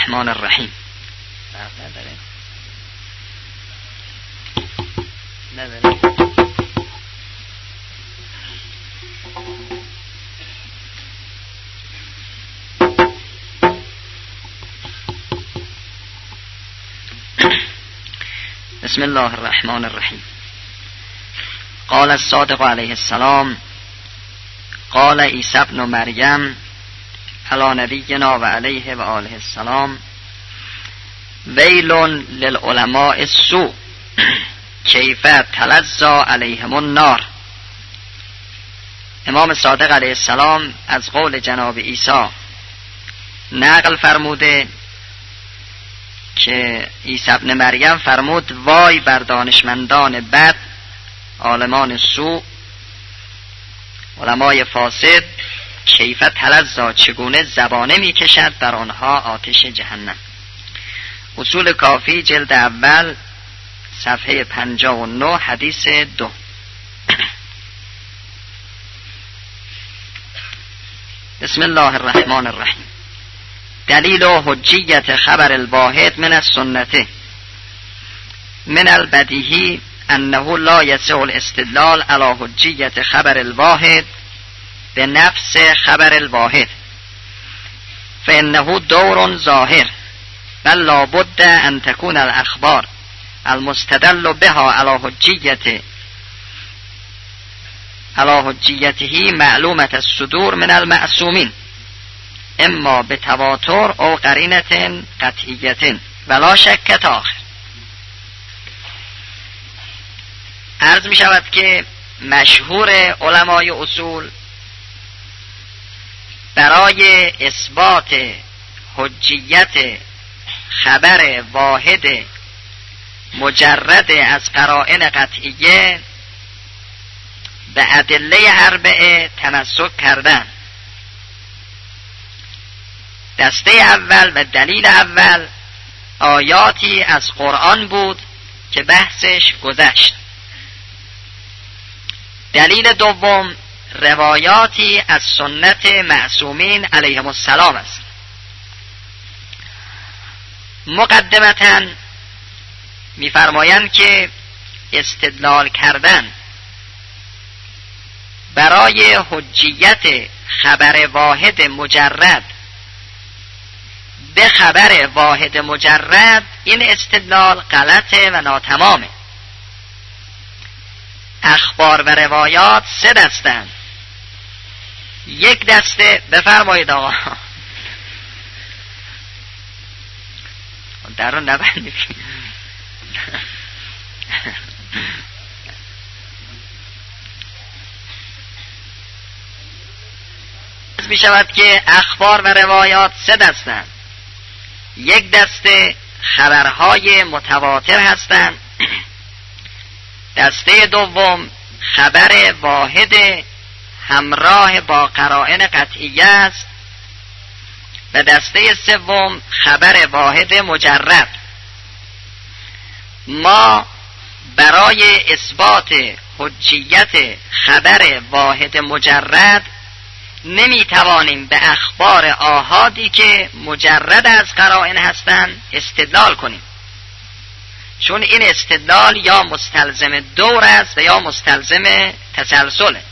الرحمن الرحیم. بسم الله الرحمن الرحیم. قال الصادق علیه السلام قال عیسی ابن مریم علی نبینا و علیه و آله السلام ویل للعلماء السوء کیف تلظی علیهم النار. امام صادق علیه السلام از قول جناب عیسی نقل فرموده که عیسی ابن مریم فرمود وای بر دانشمندان بد، عالمان سوء، علمای فاسد، کیف تلظی چگونه زبانه می کشد بر آنها آتش جهنم. اصول کافی جلد اول صفحه 59 حدیث 2. بسم الله الرحمن الرحیم. دلیل حجیت خبر الواحد من السنة من البدیهی انه لا یسع الاستدلال على حجیت خبر الواحد به نفس خبر الواحد فانه دور ظاهر بل لا بد ان تكون الاخبار المستدل بها على حجیته معلومة الصدور من المعصومین اما به تواتر او قرینة قطعیة ولا شک آخر. عرض می شود که مشهور علمای اصول برای اثبات حجیت خبر واحد مجرد از قرائن قطعیه به ادله اربعه تمسک کردن. دسته اول و دلیل اول آیاتی از قرآن بود که بحثش گذشت. دلیل دوم روایاتی از سنت معصومین علیهم السلام است. مقدمتاً می‌فرمایند که استدلال کردن برای حجیت خبر واحد مجرد به خبر واحد مجرد این استدلال غلطه و ناتمامه. اخبار و روایات سه دستند. یک دسته بفرمایید آقا در رو نبندید. می شود که اخبار و روایات سه دستند. یک دسته خبرهای متواتر هستند، دسته دوم خبر واحد همراه با قرائن قطعیه است و دسته سوم خبر واحد مجرد. ما برای اثبات حجیت خبر واحد مجرد نمی توانیم به اخبار آحادی که مجرد از قرائن هستند استدلال کنیم، چون این استدلال یا مستلزم دور است و یا مستلزم تسلسله.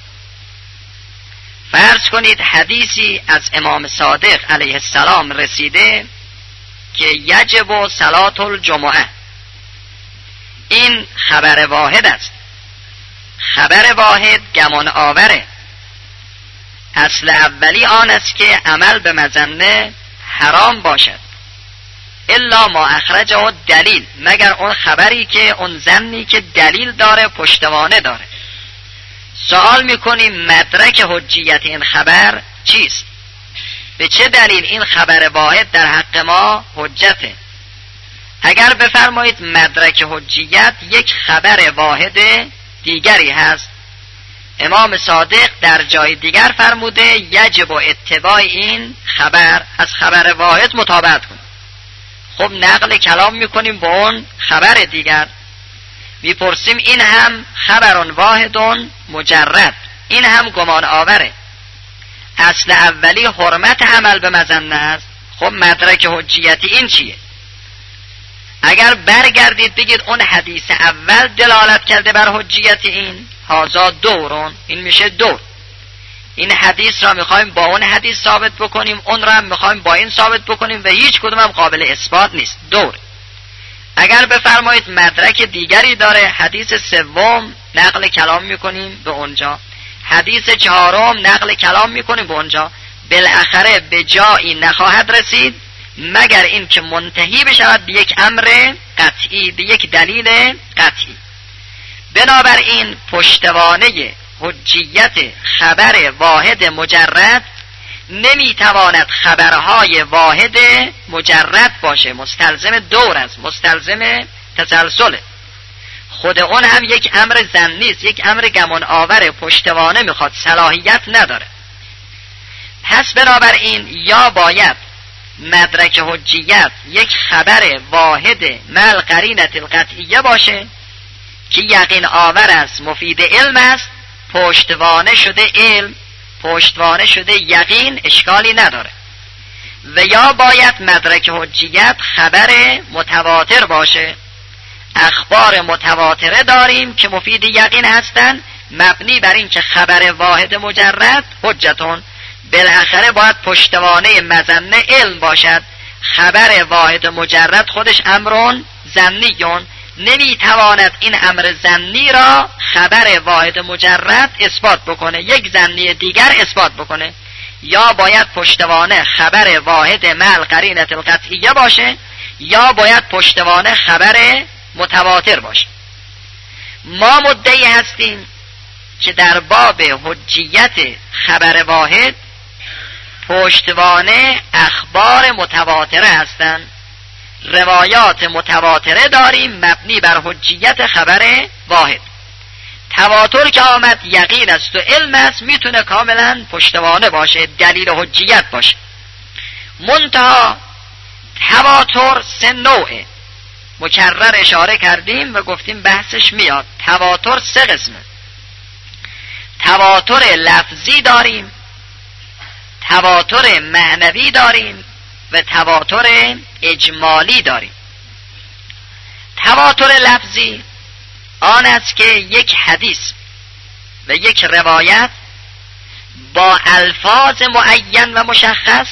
فرض کنید حدیثی از امام صادق علیه السلام رسیده که یجب صلاة الجمعه، این خبر واحد است. خبر واحد گمان آوره. اصل اولی آن است که عمل به مظنه حرام باشد الا ما اخرجه دلیل، مگر اون خبری که اون ظنی که دلیل داره پشتوانه داره. سوال میکنیم مدرک حجیت این خبر چیست؟ به چه دلیل این خبر واحد در حق ما حجته؟ اگر بفرمایید مدرک حجیت یک خبر واحد دیگری هست، امام صادق در جای دیگر فرموده یجب اتباع این خبر، از خبر واحد مطابقت کنیم. خب نقل کلام میکنیم با اون خبر دیگر، میپرسیم این هم خبرون واحدون مجرد، این هم گمان آوره. اصل اولی حرمت عمل به مظنه است. خب مدرک حجیتی این چیه؟ اگر برگردید بگید اون حدیث اول دلالت کرده بر حجیت این، هازا دورون، این میشه دور. این حدیث را میخوایم با اون حدیث ثابت بکنیم، اون را هم میخوایم با این ثابت بکنیم و هیچ کدوم هم قابل اثبات نیست، دور. اگر بفرمایید مدرک دیگری داره، حدیث سوم نقل کلام میکنیم به اونجا، حدیث چهارم نقل کلام میکنیم به اونجا، بالاخره به جایی نخواهد رسید مگر این که منتهی بشود به یک امر قطعی، به یک دلیل قطعی. بنابراین پشتوانه حجیت خبر واحد مجرد نمیتواند خبرهای واحد مجرد باشه، مستلزم دور است، مستلزم تسلسل. خود اون هم یک امر ظنی است، یک امر گمان آور، پشتوانه میخواد، صلاحیت نداره. پس بنابراین یا باید مدرک حجیت یک خبر واحد مع قرینه القطعیه باشه که یقین آور است، مفید علم است، پشتوانه شده علم، پشتوانه شده یقین، اشکالی نداره. و یا باید مدرک حجیت خبر متواتر باشه، اخبار متواتره داریم که مفید یقین هستن، مبنی بر این که خبر واحد مجرد حجتون، بالاخره باید پشتوانه مظنه علم باشد. خبر واحد مجرد خودش امرون ظنیون، نمیتواند این امر ظنی را خبر واحد مجرد اثبات بکنه، یک ظنی دیگر اثبات بکنه. یا باید پشتوانه خبر واحد مع قرینه القطعیه باشه، یا باید پشتوانه خبر متواتر باشه. ما مدعی هستیم که در باب حجیت خبر واحد پشتوانه اخبار متواتره هستند، روایات متواتره داریم مبنی بر حجیت خبر واحد. تواتر که آمد یقین است و علم است، میتونه کاملا پشتوانه باشه، دلیل حجیت باشه. منتها تواتر سه نوعه، مکرر اشاره کردیم و گفتیم بحثش میاد. تواتر سه قسمه، تواتر لفظی داریم، تواتر معنوی داریم و تواتر اجمالی داریم. تواتر لفظی آن است که یک حدیث و یک روایت با الفاظ معین و مشخص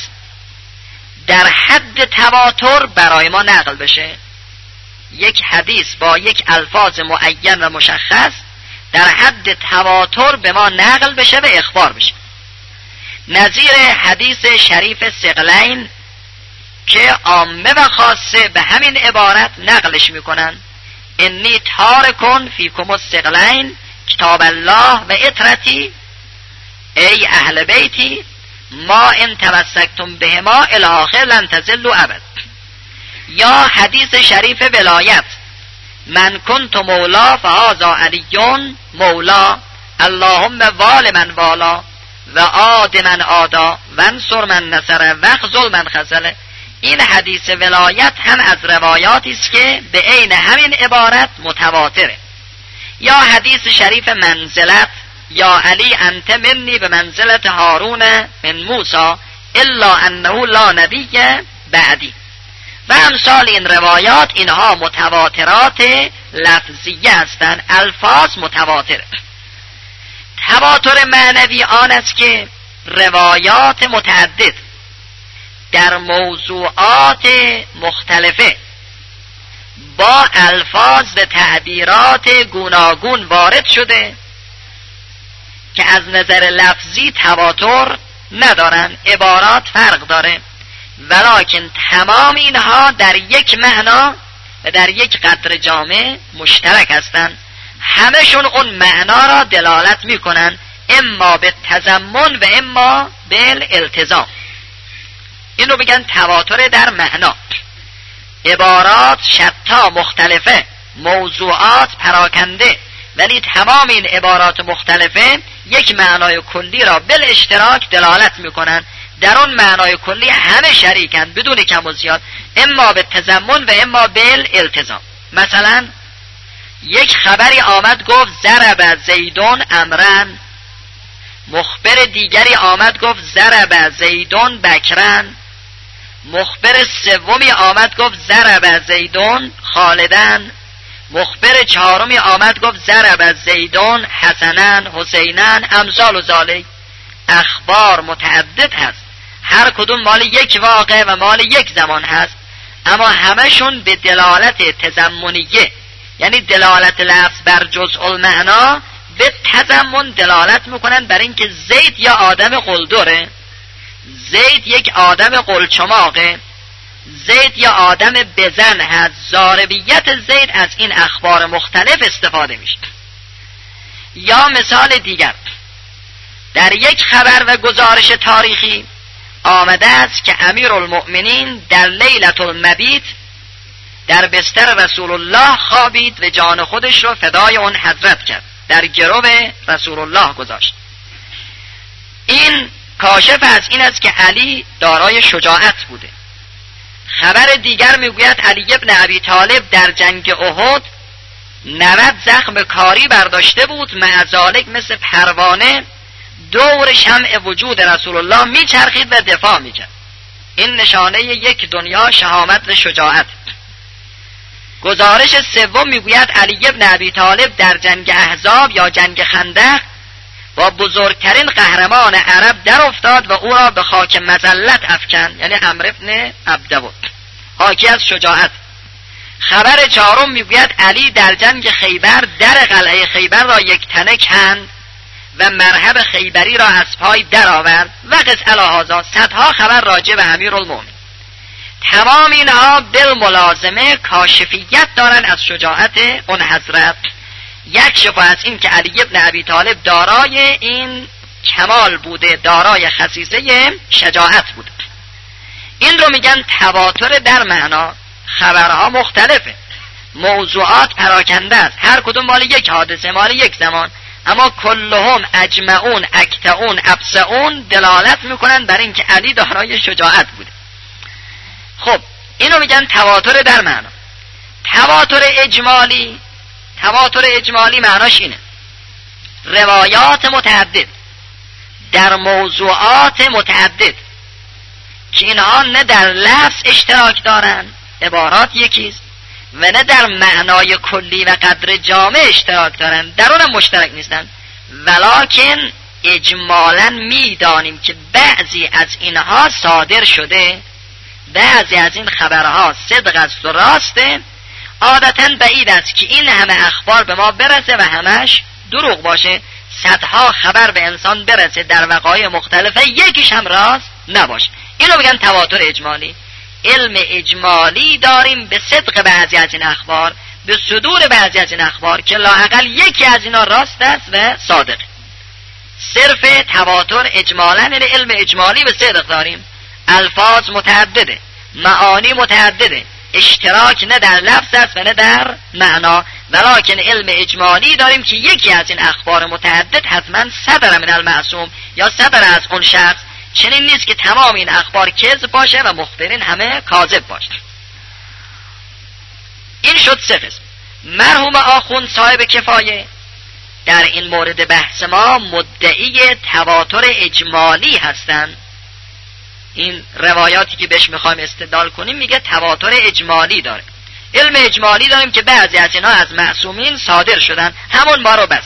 در حد تواتر برای ما نقل بشه. یک حدیث با یک الفاظ معین و مشخص در حد تواتر به ما نقل بشه و اخبار بشه. نظیر حدیث شریف ثقلین که عامه و خاصه به همین عبارت نقلش میکنن: انی تارکن فیکم الثقلین کتاب الله و اطرتی، ای اهل بیتی ما ان تمسکتم بهما الی آخر لن تضلوا ابد. یا حدیث شریف ولایت: من کنت مولا فهذا علی مولا، اللهم وال من والا و عاد من عادا و انصر من نصر و خذل من خذل. این حدیث ولایت هم از روایاتی است که به عین همین عبارت متواتره. یا حدیث شریف منزلت: یا علی انت منی به منزلت هارون من موسی الا انه لا نبی بعدی. و امثال این روایات، اینها متواترات لفظیه هستند، الفاظ متواتره. تواتر معنوی آن است که روایات متعدد در موضوعات مختلفه با الفاظ و تعبیرات گوناگون وارد شده که از نظر لفظی تواتر ندارن، عبارات فرق داره، ولکن تمام اینها در یک معنا و در یک قدر جامع مشترک هستند. همشون اون معنا را دلالت میکنن، اما به تضمن و اما به التزام. این رو بگن تواتر در معنا. عبارات شتا مختلفه، موضوعات پراکنده، ولی تمام این عبارات مختلفه یک معنای کلی را بل اشتراک دلالت میکنن. در اون معنای کلی همه شریکن بدون کم و زیاد، اما به تضمن و اما به التزام. مثلا یک خبری آمد گفت ضرب زیدون امرن، مخبر دیگری آمد گفت ضرب زیدون بکرن، مخبر سومی آمد گفت ضرب زیدون خالدن، مخبر چهارمی آمد گفت ضرب زیدون حسنن حسینن، امثال و ذالک. اخبار متعدد هست، هر کدوم مال یک واقع و مال یک زمان هست، اما همشون به دلالت تضمنیه، یعنی دلالت لفظ بر جزء المعنا، به تضمن دلالت میکنن بر اینکه زید یا آدم قلدره، زید یک آدم قلچماقه، زید یا آدم بزن هست. ضاربیت زید از این اخبار مختلف استفاده میشه. یا مثال دیگر، در یک خبر و گزارش تاریخی آمده است که امیرالمؤمنین در لیلة المبیت در بستر رسول الله خوابید و جان خودش رو فدای اون حضرت کرد، در گرو رسول الله گذاشت. این کاشف از این است که علی دارای شجاعت بوده. خبر دیگر میگوید علی ابن ابی طالب در جنگ احد 90 زخم کاری برداشته بود، مع ذالک مثل پروانه دور شمع وجود رسول الله میچرخید و دفاع میکرد. این نشانه یک دنیا شهامت و شجاعت. گزارش سوم میگوید علی ابن ابی طالب در جنگ احزاب یا جنگ خندق با بزرگترین قهرمان عرب در افتاد و او را به خاک مذلت افکند، یعنی عمرو بن عبده، حاکی از شجاعت. خبر چهارم میگوید علی در جنگ خیبر در قلعه خیبر را یک تنه کند و مرهب خیبری را از پای در آورد و قص الهازا. صدها خبر راجع به امیرالمومنین. تمام اینها بالملازمه کاشفیت دارن از شجاعت اون حضرت. یک شفا از این که علی ابن ابی طالب دارای این کمال بوده، دارای خصیصه شجاعت بوده. این رو میگن تواتر در معنا. خبرها مختلفه، موضوعات پراکنده است، هر کدوم مال یک حادثه، مال یک زمان، اما کلهم اجمعون اکتعون ابسعون دلالت میکنن بر این که علی دارای شجاعت بوده. خب اینو میگن تواتر در معنا. تواتر اجمالی معناش اینه: روایات متعدد در موضوعات متعدد که اینها نه در لفظ اشتراک دارن، عبارات یکیست، و نه در معنای کلی و قدر جامع اشتراک دارن، در اونم مشترک نیستن، ولکن اجمالا میدانیم که بعضی از اینها صادر شده، بعضی از این خبرها صدق است و راسته. عادتا بعید است که این همه اخبار به ما برسه و همش دروغ باشه. صدها خبر به انسان برسه در وقایع مختلفه، یکیش هم راست نباشه. اینو میگن تواتر اجمالی. علم اجمالی داریم به صدق بعضی از این اخبار، به صدور بعضی از این اخبار که لااقل یکی از اینا راست است و صادق. صرف تواتر اجمالا علم اجمالی به صدق داریم. الفاظ متعدده، معانی متعدده، اشتراک نه در لفظ است و نه در معنا، ولکن علم اجمالی داریم که یکی از این اخبار متعدد حتما صدر من المعصوم یا صدر از اون شخص. چنین نیست که تمام این اخبار کذب باشه و مخبرین همه کاذب باشه. این شد سه قسم. مرحوم آخوند صاحب کفایه در این مورد بحث ما مدعی تواتر اجمالی هستند. این روایاتی که بهش میخوایم استدلال کنیم میگه تواتر اجمالی داره. علم اجمالی داریم که بعضی از اینا از معصومین صادر شدن، همون ما رو بس.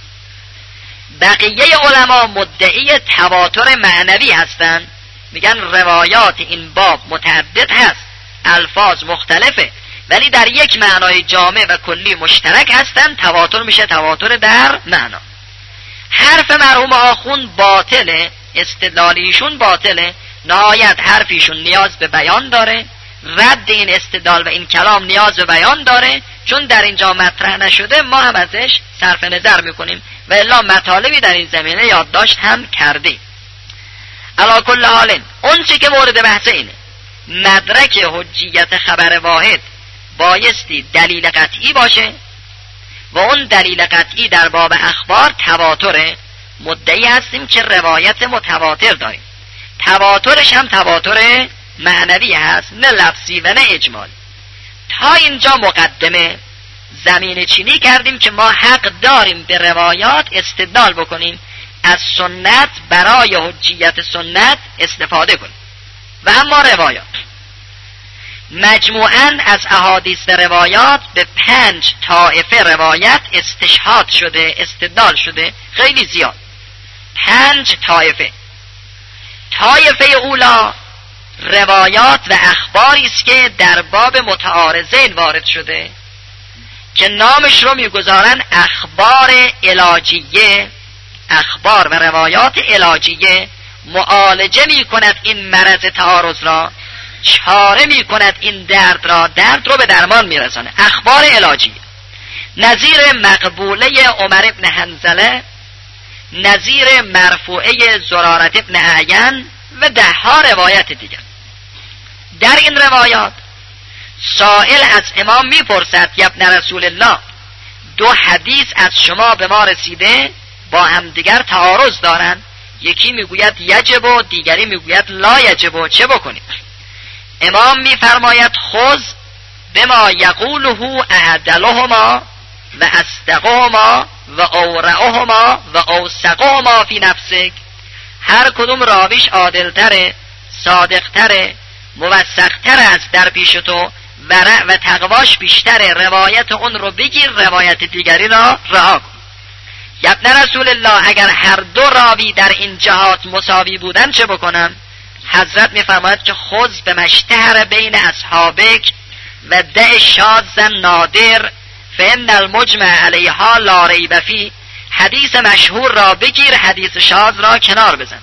بقیه علما مدعی تواتر معنوی هستند، میگن روایات این باب متعدد هست، الفاظ مختلفه، ولی در یک معنای جامع و کلی مشترک هستند، تواتر میشه تواتر در معنا. حرف مرحوم آخوند باطله، استدلالیشون باطله، نهایت حرفیشون نیاز به بیان داره، رد این استدلال و این کلام نیاز به بیان داره، چون در اینجا مطرح نشده ما هم ازش صرف نظر میکنیم و الا مطالبی در این زمینه یادداشت هم کردیم. علی کل حال اون چی که مورد بحث اینه، مدرک حجیت خبر واحد بایستی دلیل قطعی باشه و اون دلیل قطعی در باب اخبار تواتره. مدعی هستیم که روایت متواتر داریم، تواترش هم تواتر معنوی هست، نه لفظی و نه اجمالی. تا اینجا مقدمه زمین چینی کردیم که ما حق داریم به روایات استدلال بکنیم، از سنت برای حجیت سنت استفاده کنیم و اما روایات مجموعاً از احادیث و روایات به 5 طایفه روایت استشهاد شده، استدلال شده، خیلی زیاد. 5 طایفه. طایفه اولا روایات و اخباری است که در باب متعارضین وارد شده که نامش رو میگذارن اخبار علاجیه. اخبار و روایات علاجیه معالجه میکند این مرض تعارض را، چاره میکند این درد رو به درمان میرسانه. اخبار علاجیه نظیر مقبوله عمر ابن حنظله، نظیر مرفوعه زرارت ابن اعین و 10 روایت دیگر. در این روایات سائل از امام میپرسد یا ابن رسول الله 2 حدیث از شما به ما رسیده با هم دیگر تعارض دارند، یکی میگوید یجب و دیگری میگوید لا یجب و چه بکنیم؟ امام میفرماید خذ بما یقوله اعدلهما و اصدقهما و اورعهما و اوثقهما فی نفسک. هر کدوم راویش عادلتره، صادقتره، موثقتر است در پیش تو و تقواش بیشتره، روایت اون رو بگیر، روایت دیگری را رها کن. ابن رسول الله اگر هر 2 راوی در این جهات مساوی بودن چه بکنم؟ حضرت میفرماید که خذ به مشتهر بین اصحابک و دع شاذ نادر فان المجمع علیها لا ریب فی. حدیث مشهور را بگیر، حدیث شاذ را کنار بزن.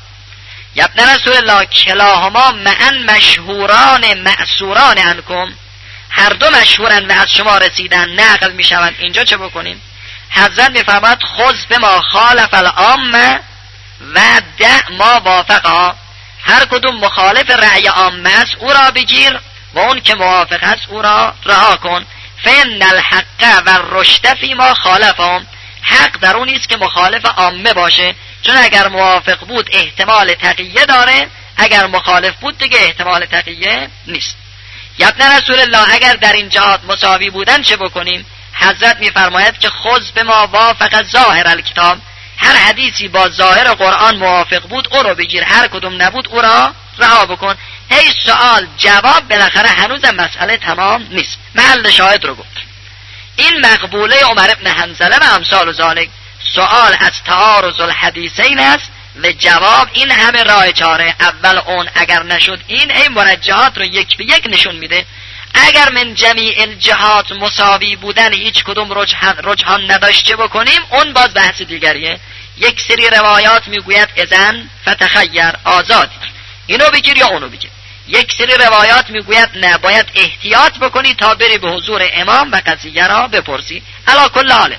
ابن رسول الله کلاهما معا مشهوران معصوران عنکم، هر 2 مشهورن و از شما رسیدن، نقل میشوند. اینجا چه بکنیم؟ حضرت میفرماید خذ بما خالف العامه و دع ما وافقها. هر کدوم مخالف رأی عامه است او را بگیر و اون که موافق است او را رها کن. فان الحق و الرشد فیما خالفهم. حق در اون نیست که مخالف عامه باشه، چون اگر موافق بود احتمال تقیه داره، اگر مخالف بود دیگه احتمال تقیه نیست. ابن رسول الله اگر در این جهات مساوی بودن چه بکنیم؟ حضرت میفرماید که خذ بما وافق ظاهر الکتاب. هر حدیثی با ظاهر قرآن موافق بود او رو بگیر، هر کدوم نبود او را رها بکن. هی سوال جواب، بالاخره هنوزم مسئله تمام نیست. محل شاهد رو گفت. این مقبوله عمر ابن حنظله و امثال ذالک. سوال از تعارض الحدیثین است و جواب این همه راه چاره. اول اون، اگر نشد این مرجحات رو یک به یک نشون میده. اگر من جمیع الجهات مساوی بودن هیچ کدوم رجحان نداشت چه بکنیم؟ اون باز بحث دیگریه. یک سری روایات میگوید اذن فتخیر، آزاد، اینو بگیر یا اونو بگیر. یک سری روایات میگوید نه، باید احتیاط بکنی تا بری به حضور امام و قضیه را بپرسی. علی کل حال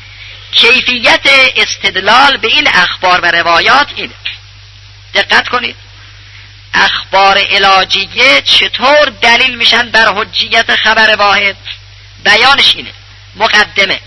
کیفیت استدلال به این اخبار و روایات اینه. دقت کنید، اخبار علاجیه چطور دلیل میشن بر حجیت خبر واحد؟ بیانش اینه. مقدمه: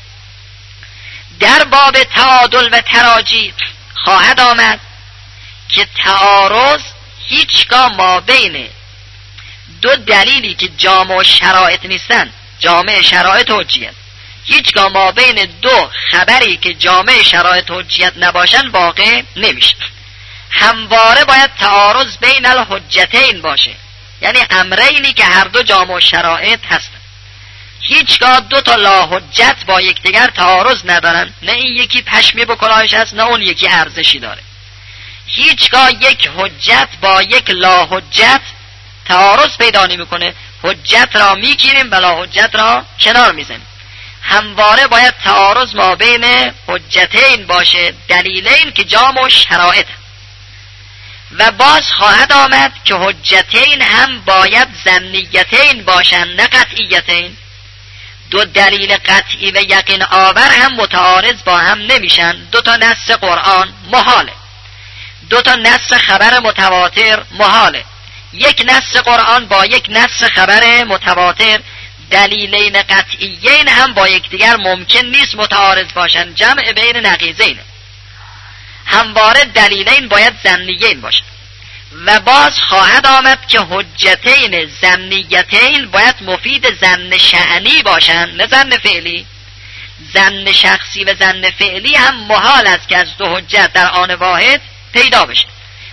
در باب تعادل و تراجی خواهد آمد که تعارض هیچگاه ما بین 2 دلیلی که جامع شرایط نیستن، جامع شرایط حجیت، هیچگاه ما بین 2 خبری که جامع شرایط حجیت نباشن واقع نمیشه. همواره باید تعارض بین الحجتین باشه، یعنی امرینی که هر 2 جامع شرایط هستن. هیچگاه 2 تا لا حجت با یکدیگر تعارض ندارن، نه این یکی پشمی به کلاهش هست نه اون یکی ارزشی داره. هیچگاه یک حجت با یک لا حجت تعارض پیدا نمیکنه. حجت را میگیریم و لا حجت را کنار میزنیم. همواره باید تعارض ما بین حجتین باشه، دلیلین که جامع شرایط. و باز خواهد آمد که حجتین هم باید ظنیتین باشن نه قطعیتین. 2 دلیل قطعی و یقین آور هم متعارض با هم نمیشن. 2 تا نص قرآن محاله، 2 تا نص خبر متواتر محاله. یک نص قرآن با یک نص خبر متواتر، دلیلین قطعیین هم با یکدیگر ممکن نیست متعارض باشن، جمع بین نقیضین. همواره دلیلین باید ظنیین باشن. و باز خواهد آمد که حجتین ظنیتین باید مفید ظن شأنی باشن نه ظن فعلی. ظن شخصی و ظن فعلی هم محال است که از 2 حجت در آن واحد پیدا بشه.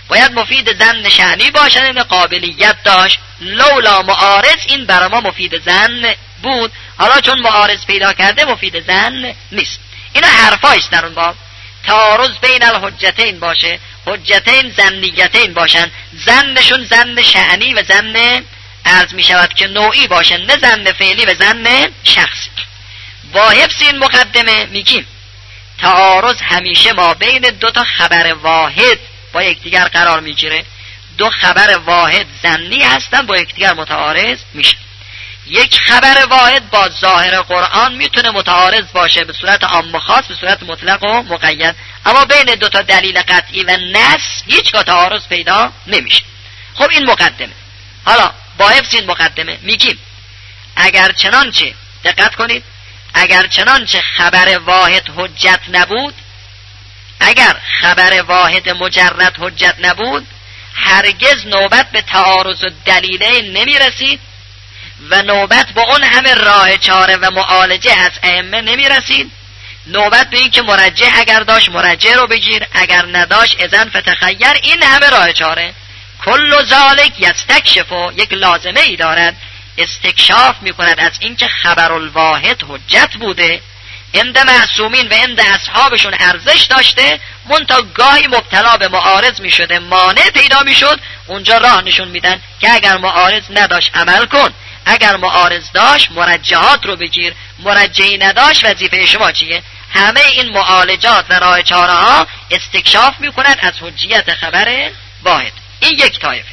باید مفید ظن شأنی باشد، این قابلیت داشت. لولا معارض این برای ما مفید ظن بود، حالا چون معارض پیدا کرده مفید ظن نیست. اینا حرفایست در اون باب. تعارض بین الحجتین باشه، حجتین ظنیتین باشن، ظنشون ظن شأنی و ظن عرض می شود که نوعی باشه، نه ظن فعلی و ظن شخصی. با حفظ این مقدمه میگیم تعارض همیشه ما بین دو تا خبر واحد با یکدیگر قرار میگیره. دو خبر واحد ظنی هستن، با یکدیگر متعارض میشه. یک خبر واحد با ظاهر قرآن میتونه متعارض باشه به صورت عام و خاص، به صورت مطلق و مقید، اما بین دو تا دلیل قطعی و نص هیچگاه تعارض پیدا نمیشه. خب این مقدمه. حالا با حفظ این مقدمه میگیم اگر چنانچه، دقت کنید، اگر چنانچه خبر واحد حجت نبود، اگر خبر واحد مجرد حجت نبود، هرگز نوبت به تعارض و دلیله نمی رسید و نوبت به اون همه راه چاره و معالجه از ائمه نمی رسید. نوبت به این که مرجح اگر داشت مرجح رو بگیر، اگر نداشت اذن فتخیر. این همه راه چاره کل ذالک یستکشف، یک لازمه ای دارد، استکشاف می کند از این که خبر الواحد حجت بوده، عند معصومین و عند اصحابشون ارزش داشته، منتها گاهی مبتلا به معارض می شده، مانع پیدا می شد، اونجا راه نشون میدن که اگر معارض نداشت عمل کن، اگر معارض داشت مرجحات رو بگیر، مرجحی نداشت وظیفه شما چیه؟ همه این معالجات و راه چاره ها استکشاف می کند از حجیت خبر واحد. این یک طایفه.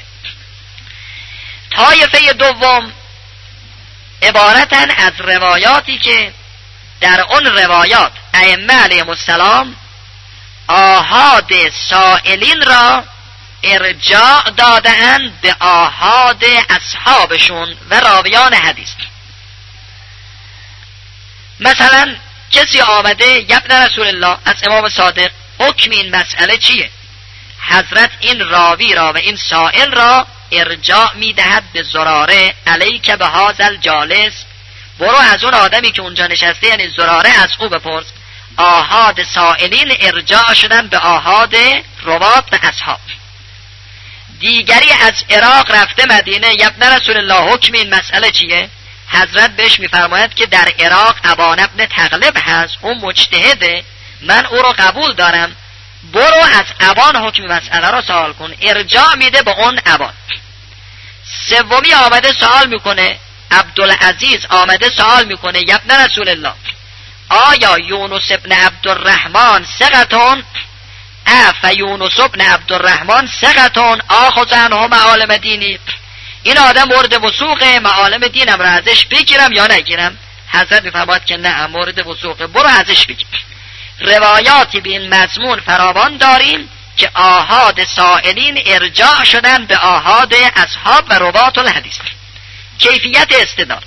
طایفه دوم عبارتن از روایاتی که در اون روایات ائمه علیهم السلام آحاد سائلین را ارجاع داده‌اند به آحاد اصحابشون و راویان حدیث. مثلا کسی آمده یبن رسول الله از امام صادق، حکم این مسئله چیه؟ حضرت این راوی را و این سائل را ارجاع میدهد به زراره، علیک به هذا جالس، برو از اون آدمی که اونجا نشسته، یعنی زراره، از او بپرس. آحاد سائلین ارجاع شدن به آحاد روات و اصحاب. دیگری از عراق رفته مدینه، یبن رسول الله حکم این مسئله چیه؟ حضرت بهش میفرماید که در عراق ابان ابن تغلب هست، اون مجتهده، من او رو قبول دارم، برو از ابان حکم مسئله رو سوال کن. ارجاع میده به اون ابان. سومی آمده سوال میکنه، عبدالعزیز آمده سوال میکنه، یبن رسول الله آیا یونس ابن عبدالرحمن ثقتون؟ یونس ابن عبدالرحمن ثقتون آخذ عنه معالم دینی، این آدم مورد وثوق، معالم دینم را ازش بگیرم یا نگیرم؟ حضرت میفرماید که نه، مورد وثوق، برو ازش بگیر. روایاتی به این مضمون فراوان داریم که آحاد سائلین ارجاع شدن به آحاد اصحاب و روات الحدیث. کیفیت استدلال: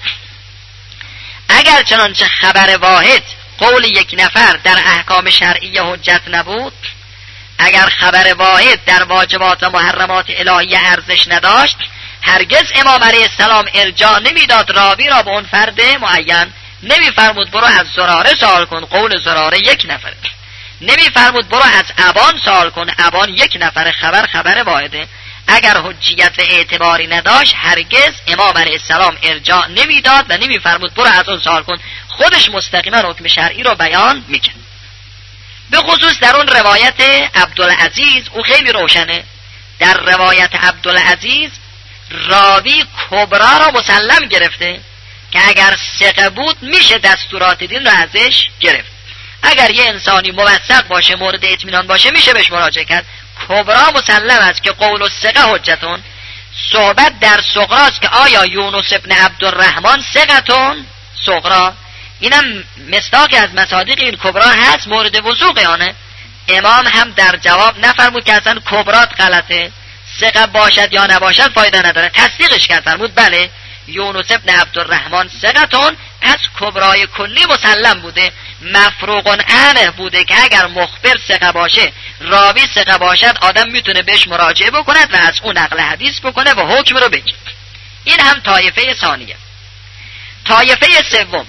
اگر چنانچه خبر واحد قول یک نفر در احکام شرعی حجت نبود، اگر خبر واحد در واجبات و محرمات الهی ارزش نداشت، هرگز امام علیه السلام ارجاع نمیداد راوی را به اون فرد معین. نمیفرمود برو از زراره سوال کن، قول زراره یک نفره. نمیفرمود برو از ابان سوال کن، ابان یک نفره، خبر واحده. اگر حجیت و اعتباری نداشت هرگز امام علیه السلام ارجاع نمیداد و نمیفرمود برو از اون سوال کن، خودش مستقیما حکم شرعی رو بیان میکرد. به خصوص در اون روایت عبدالعزیز او خیلی روشنه. در روایت عبدالعزیز راوی کبرا را مسلم گرفته که اگر ثقه بود میشه دستورات دین رو ازش گرفت. اگر یه انسانی موثق باشه، مورد اطمینان باشه، میشه بهش مراجعه کرد. کبرا مسلم است که قول الثقه حجتون. صحبت در صغراست که آیا یونس ابن عبدالرحمن ثقتون؟ صغرا اینم مصداقی از مصادیق این کبرا هست، مورد وثوق آنه. امام هم در جواب نفرمود که اصلا کبرات غلطه، ثقه باشد یا نباشد فایده نداره، تصدیقش کرد، فرمود بله یونس ابن عبدالرحمن ثقتون، پس کبرای کلی مسلم بوده. مفروغ عنه بوده که اگر مخبر ثقه باشه، راوی ثقه باشد، آدم میتونه بهش مراجعه بکند و از اون نقل حدیث بکنه و حکم رو بگیره. این هم طایفه ثانیه. طایفه سوم،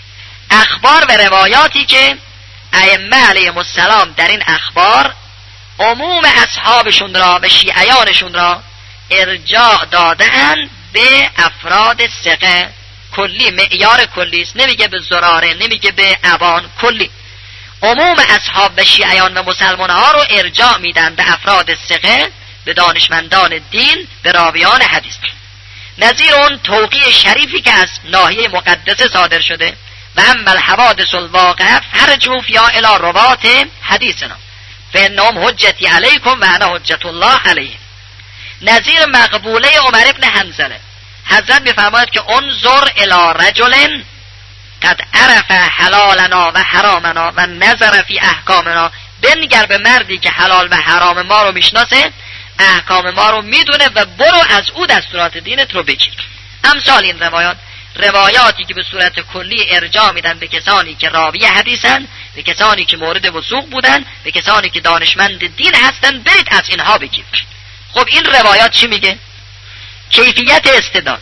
اخبار و روایاتی که ائمه علیهم السلام در این اخبار عموم اصحابشون را و شیعیانشون را ارجاع دادن به افراد ثقه کلی، معیار کلی است، نمیگه به زراره، نمیگه به ابان، کلی. عموم اصحاب و شیعیان و مسلمان ها رو ارجاع میدن به افراد ثقه، به دانشمندان دین، به راویان حدیث. نظیر اون توقیع شریفی که از ناحیه مقدسه صادر شده و اما الحوادث الواقعه فرجوا فیها الی روات حدیثنا فانهم حجتی علیکم و انا حجت الله علیهم. نظیر مقبوله عمر ابن حنظله، حضرت میفرماید که انظر الی رجل قد عرف حلالنا و حرامنا و نظر فی احکامنا، بنگر به مردی که حلال و حرام ما رو میشناسه، احکام ما رو میدونه و برو از او دستورات دینت رو بگیر. امثال این روایاتی که به صورت کلی ارجاع میدن به کسانی که راوی حدیثن، به کسانی که مورد وثوق بودن، به کسانی که دانشمند دین هستن، برید از اینها بگیر. خب این روایات چی میگه؟ کیفیت استدلال.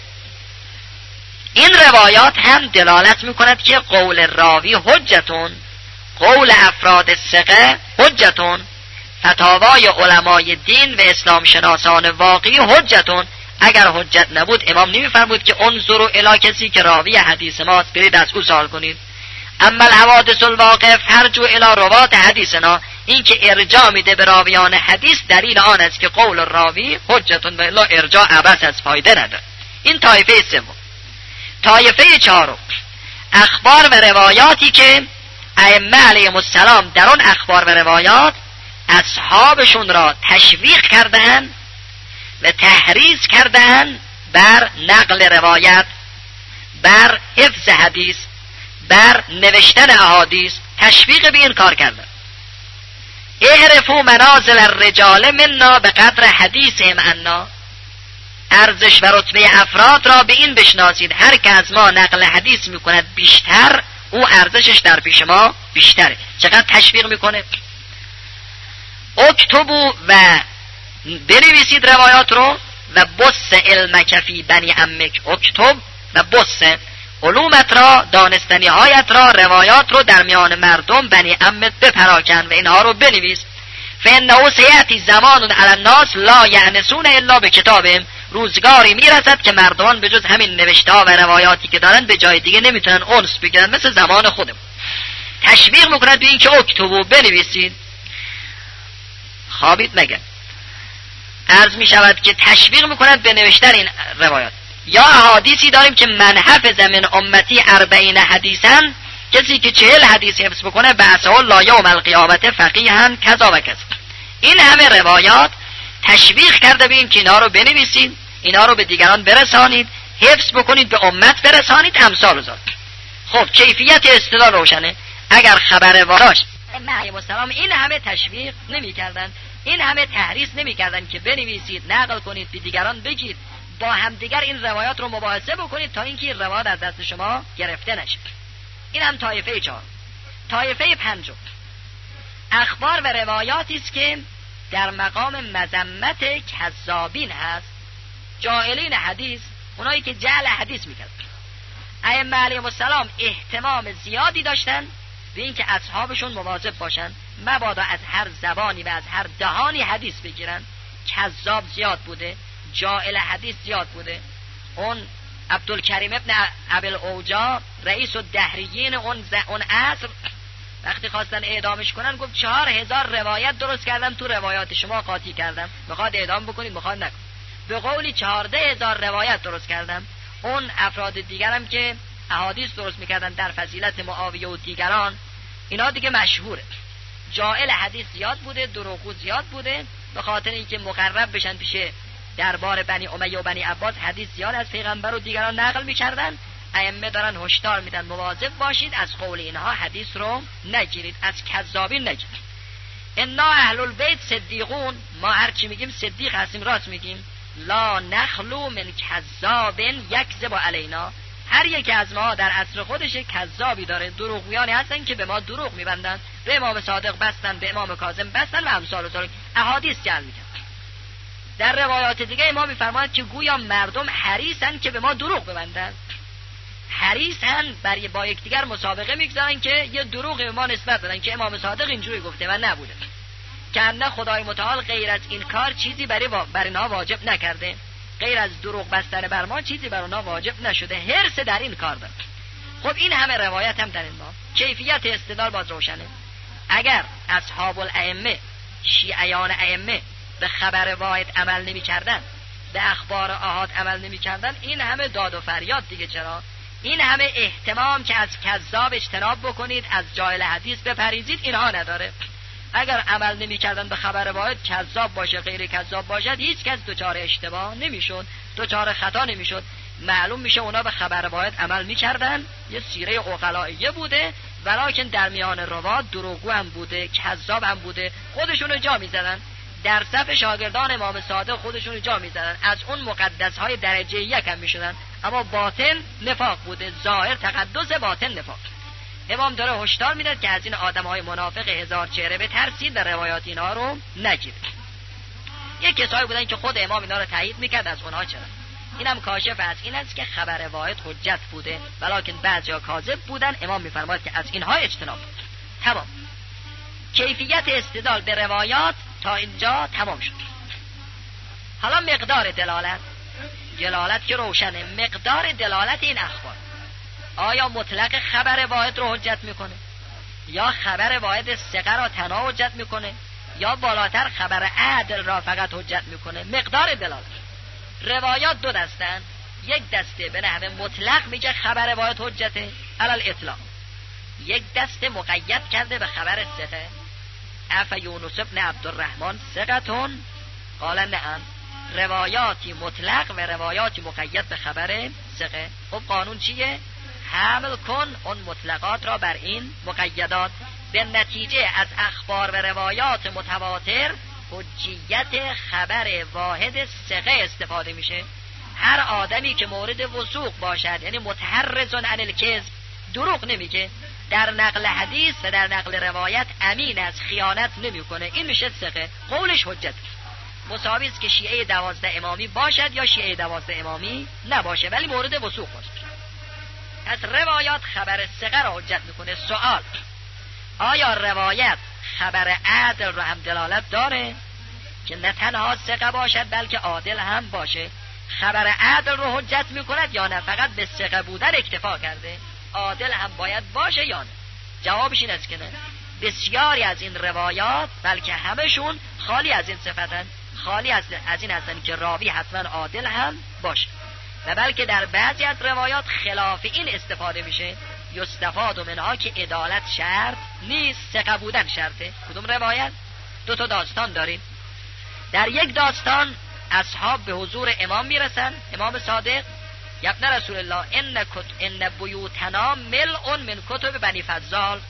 این روایات هم دلالت میکند که قول راوی حجتون، قول افراد ثقه حجتون، فتاوای علمای دین و اسلام شناسان واقعی حجتون. اگر حجت نبود امام نمیفرمود که انظروا الی کسی که راوی حدیث ماست برید از او سوال کنید. اما الحوادث الواقع فرجوا الی روات حدیثنا، این که ارجاع میده به راویان حدیث دلیل آن است که قول راوی حجتون و الا ارجاع عبث از فایده نداره. این طایفه سوم. طایفه چهارم، اخبار و روایاتی که ائمه علیهم السلام در آن اخبار و روایات اصحابشون را تشویق کردند و تحریض کردند بر نقل روایت، بر حفظ حدیث، بر نوشتن احادیث، تشویق به این کار کردند. اعرفوا منازل الرجال منا به قدر حدیثهم عنا، ارزش و رتبه افراد را به این بشناسید هر که از ما نقل حدیث میکند بیشتر، او ارزشش در پیش ما بیشتره. چقدر تشویق میکنه. اکتبو و بنویسید روایات رو و بس علمک فی بنی عمک، اکتب و بس علومت را، دانستنی هایت را، روایات رو در میان مردم بنی عمت بپراکن و اینها رو بنویس. فانه سیأتی زمان علی الناس لا یعنسون الا بکتابهم، روزگاری میرسد که مردمان به جز همین نوشته ها و روایاتی که دارن به جای دیگه نمیتونن انس بگیرن، مثل زمان خودم. تشویق میکند به این که اکتبو بنویسید. خوابید مگه؟ عرض میشود که تشویق میکند به نوشتن این روایات. یا احادیثی داریم که من حفظ من امتی 40 حدیثا، کسی که 40 حدیث حفظ بکنه بعثه الله یوم القیامت فقیها کذا و کذا. این همه روایات تشویق کرده به این که اینا رو بنویسید، اینا رو به دیگران برسانید، حفظ بکنید، به امت برسانید، امثال و ذالک. خب کیفیت استدلال روشنه. اگر خبر واراش ائمه السلام این همه تشویق نمی‌کردند، این همه تحریض نمی‌کردند که بنویسید، نقل کنید، به دیگران بگید، با همدیگر این روایات رو مباحثه بکنید تا اینکه این روایات از دست شما گرفته نشه. این هم طایفه 4. طایفه 5 اخبار و روایاتی است که در مقام مذمت کذابین هست، جاهلین حدیث، اونایی که جعل حدیث میکردن. ائمه علیهم السلام اهتمام زیادی داشتن به این که اصحابشون مواظب باشن مبادا از هر زبانی و از هر دهانی حدیث بگیرن. کذاب زیاد بوده، جاهل حدیث زیاد بوده. اون عبدالکریم ابن ابوالعوجا رئیس الدهریین اون عصر وقتی خواستن اعدامش کنن گفت 4000 روایت درست کردم، تو روایات شما قاطی کردم، میخواد اعدام بکنید میخواد نکنید. به قولی 14000 روایت درست کردم. اون افراد دیگرم که احادیث درست میکردن در فضیلت معاویه و دیگران، اینا دیگه مشهوره. جاهل حدیث زیاد بوده، دروغگو زیاد بوده، به خاطر اینکه مقرب بشن پیش دربار بنی امیه و بنی عباس حدیث زیاد از پیغمبر و دیگران نقل میکردن. ائمه دارن هشدار میدن مواظب باشید، از قول اینها حدیث رو نگیرید، از کذابین نگیرید. انا اهل البیت صدیقون، ما هر چی میگیم صدیق هستیم، راست میگیم. لا نخلو من کذاب یکذب علینا، هر یکی از ما در عصر خودش کذابی داره، دروغگویانی هستن که به ما دروغ میبندن، به امام صادق بستن، به امام کاظم بستن و امثال ذالک، احادیث جعل میکنن. در روایات دیگه امام میفرماید که گویا مردم حریصن که به ما دروغ ببندن، حریصن برای با یکدیگر مسابقه میگذارن که یه دروغ به ما نسبت بدن که امام صادق اینجوری گفته و نبوده. که نه خدای متعال غیر از این کار چیزی بر اینها واجب نکرده، غیر از دروغ بستن بر ما چیزی بر اونها واجب نشده، حرص در این کار داره. خب این همه روایت هم در این باب. کیفیت استدلال باز روشنه. اگر اصحاب الائمه، شیعیان ائمه به خبر واحد عمل نمی کردن، به اخبار آحاد عمل نمی کردن، این همه داد و فریاد دیگه چرا؟ این همه اهتمام که از کذاب اجتناب بکنید، از جاهل حدیث بپریزید، اینها نداره. اگر عمل نمی کردن به خبر واحد، کذاب باشه غیر کذاب باشد، هیچ کس دچار اشتباه نمیشد، دچار خطا نمیشد. معلوم میشه اونا به خبر واحد عمل میکردن، یه سیره عقلائیه بوده، ولکن در میان روات دروغگو هم بوده، کذاب هم بوده، خودشونو جا میزدن. در صف شاگردان امام صادق خودشونو جا میزدن، از اون مقدسهای درجه یک هم میشدن، اما باطن نفاق بوده، ظاهر تقدس، باطن نفاق. امام داره هشدار میداد که از این آدمهای منافق هزار چهره بترسید، در روایات اینا رو نگید. یک کسایی بودن که خود امام اینا رو تایید میکرد، از اونها چرا؟ اینم کاشف از این است که خبر واحد حجت بوده، ولکن بعضیا کاذب بودن. امام میفرماید که از اینها اجتناب. تمام. کیفیت استدلال به روایات تا اینجا تمام شد. حالا مقدار دلالت که روشنه. مقدار دلالت این اخبار، آیا مطلق خبر واحد رو حجت میکنه، یا خبر واحد ثقه را تنها حجت میکنه، یا بالاتر خبر عدل را فقط حجت میکنه؟ مقدار دلالت. روایات دو دستن. یک دسته به نحو مطلق میگه خبر واحد حجته علل اطلاق، یک دسته مقید کرده به خبر ثقه. اف یونس ابن عبدالرحمن ثقتون قال نعم. روایاتی مطلق و روایاتی مقید به خبر ثقه. خب قانون چیه؟ حمل کن اون مطلقات را بر این مقیدات. به نتیجه از اخبار و روایات متواتر حجیت خبر واحد ثقه استفاده میشه. هر آدمی که مورد وثوق باشد، یعنی متحرز عن الکذب، دروغ نمیگه، در نقل حدیث و در نقل روایت امین است، خیانت نمیکنه، این میشه ثقه، قولش حجت. مساوی است که شیعه 12 امامی باشد یا شیعه 12 امامی نباشه، ولی مورد وثوق باشه. از روایات خبر ثقه را حجت میکنه. سوال: آیا روایت خبر عدل رو هم دلالت داره که نه تنها ثقه باشد بلکه عادل هم باشه؟ خبر عدل رو حجت میکند یا نه فقط به ثقه بودن اکتفا کرده؟ عادل هم باید باشه یا نه؟ جوابش این است که نه. بسیاری از این روایات، بلکه همشون، خالی از این صفتن، خالی از این هستن که راوی حتما عادل هم باشه، و بلکه در بعضی از روایات خلاف این استفاده میشه. یستفاد منها که عدالت شرط نیست، ثقه بودن شرطه. کدوم روایت؟ دو تا داستان داریم. در یک داستان اصحاب به حضور امام میرسن، امام صادق: ابن رسول الله ان بیوتنا ملء من کتب بنی فضال.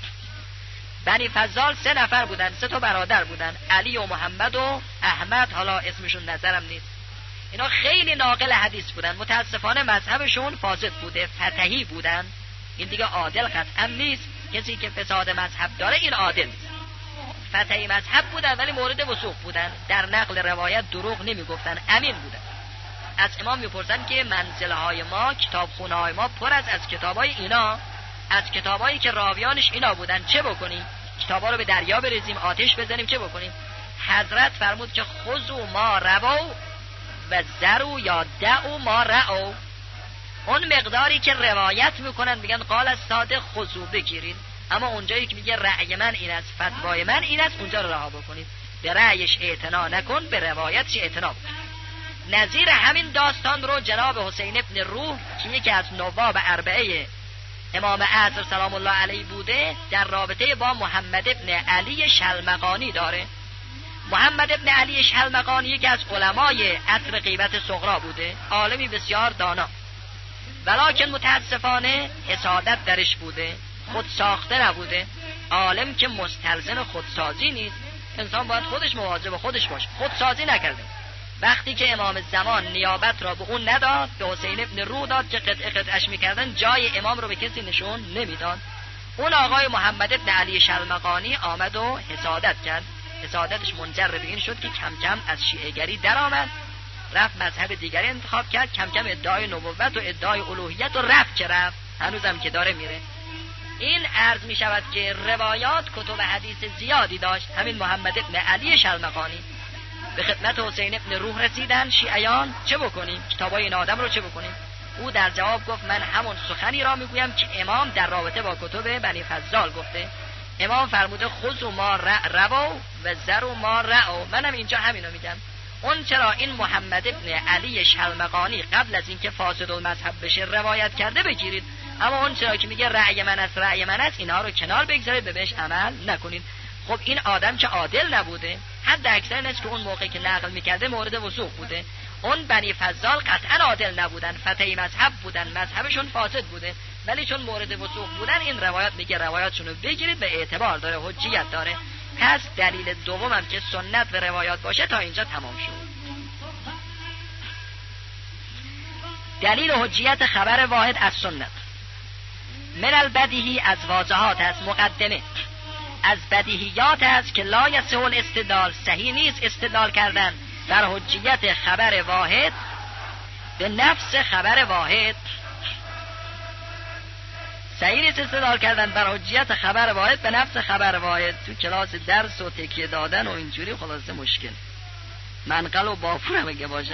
بنی فضال 3 نفر بودن، 3 تا برادر بودن، علی و محمد و احمد، حالا اسمشون نظرم نیست. اینا خیلی ناقل حدیث بودن، متاسفانه مذهبشون فاسد بوده، فتحی بودن. این دیگه عادل قطعا نیست. کسی که فساد مذهب داره این عادل نیست. فتحی مذهب بودن ولی مورد وثوق بودن، در نقل روایت دروغ نمی گفتن، امین بودن. از امام میپرسن که منزله های ما، کتابخونه های ما پر از کتابای اینا، از کتابایی که راویانش اینا بودن، چه بکنیم؟ کتابا رو به دریا بریزیم، آتش بزنیم، چه بکنیم؟ حضرت فرمود که خذوا ما رووا و ذروا یا دعوا ما رأوا. اون مقداری که روایت میکنن میگن قال الصادق خذوا بگیرید، اما اونجایی که میگه رأی من این است، فتوای من این است، اونجا رو رها بکنید. به رأیش اعتنا نکن، به روایتش اعتنا بکن. نظیر همین داستان رو جناب حسین ابن روح که یکی از نواب اربعه امام عصر سلام الله علیه بوده، در رابطه با محمد ابن علی شلمقانی داره. محمد ابن علی شلمقانی یکی از علمای عصر غیبت صغرا بوده، عالمی بسیار دانا، ولکن متاسفانه حسادت درش بوده، خود ساخته نبوده. عالم که مستلزم خودسازی نیست، انسان باید خودش مواظب خودش باشه، خودسازی نکرده. وقتی که امام زمان نیابت را به اون نداد، به حسین ابن روح داد که قطعش میکردن، جای امام رو به کسی نشون نمیداد. اون آقای محمد ابن علی شلمقانی آمد و حسادت کرد. حسادتش منجر به این شد که کم کم از شیعه‌گری در آمد، رفت مذهب دیگری انتخاب کرد، کم کم ادعای نبوت و ادعای الوهیت و رفت که رفت، هنوزم که داره میره. این عرض می شود که روایات کتب حدیث زیادی داشت. همین محمد ابن علی شلمقانی به خدمت حسین ابن روح رسیدن شیعیان، چه بکنیم؟ کتابای این آدم رو چه بکنیم؟ او در جواب گفت من همون سخنی را میگویم که امام در رابطه با کتب بنی فضال گفته. امام فرموده خذوا ما روا و ذروا ما رعوا. منم اینجا همینو میگم. اون چرا این محمد ابن علی شلمقانی قبل از اینکه فاسد المذهب بشه روایت کرده بگیرید، اما اون چرا که میگه رأی من است رأی من است، اینها رو کنار بگذارید، بهش عمل نکنید. خب این آدم که عادل نبوده، حد اکثر این است که اون موقع که نقل میکرده مورد وثوق بوده. اون بنی فضال قطعا عادل نبودن، فتحی مذهب بودن، مذهبشون فاسد بوده، ولی چون مورد وثوق بودن این روایت میگه روایاتشون رو بگیرید، به اعتبار داره، حجیت داره. پس دلیل دومم که سنت و روایات باشه تا اینجا تمام شد. دلیل حجیت خبر واحد از سنت من البدیهی از واضحات است. مقدمه از بدیهیات است که لا یصح الاستدلال، صحیح نیست استدلال کردن بر حجیت خبر واحد به نفس خبر واحد. صحیح نیست استدلال کردن بر حجیت خبر واحد به نفس خبر واحد. تو کلاس درس و تکیه دادن و اینجوری خلاصه مشکل، منقل و بافورم اگه باشه.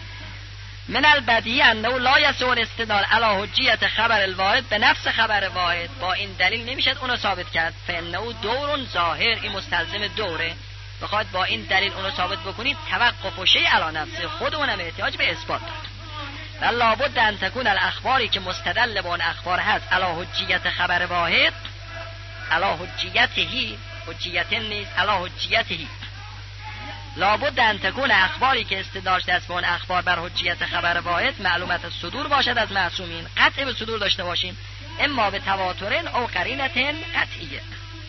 من البدیهی انه لا یصح الاستدلال علی حجیت خبر الواحد به نفس خبر واحد. با این دلیل نمیشه اونو ثابت کرد. فانه دور ظاهر، این مستلزم دوره. بخواد با این دلیل اونو ثابت بکنید توقف و شیء علی نفسه، خود اونم احتیاج به اثبات داره. و لابد ان تکون الاخباری که مستدل به اون اخبار هست علی حجیت خبر واحد، علی حجیتهی، حجیت نیست، علی حجیتهی. لابد ان تکون اخباری که استدلال دست به اون اخبار بر حجیت خبر واحد معلومت صدور باشد از معصومین، قطع به صدور داشته باشیم، اما به تواترن او قرینتن قطعیه.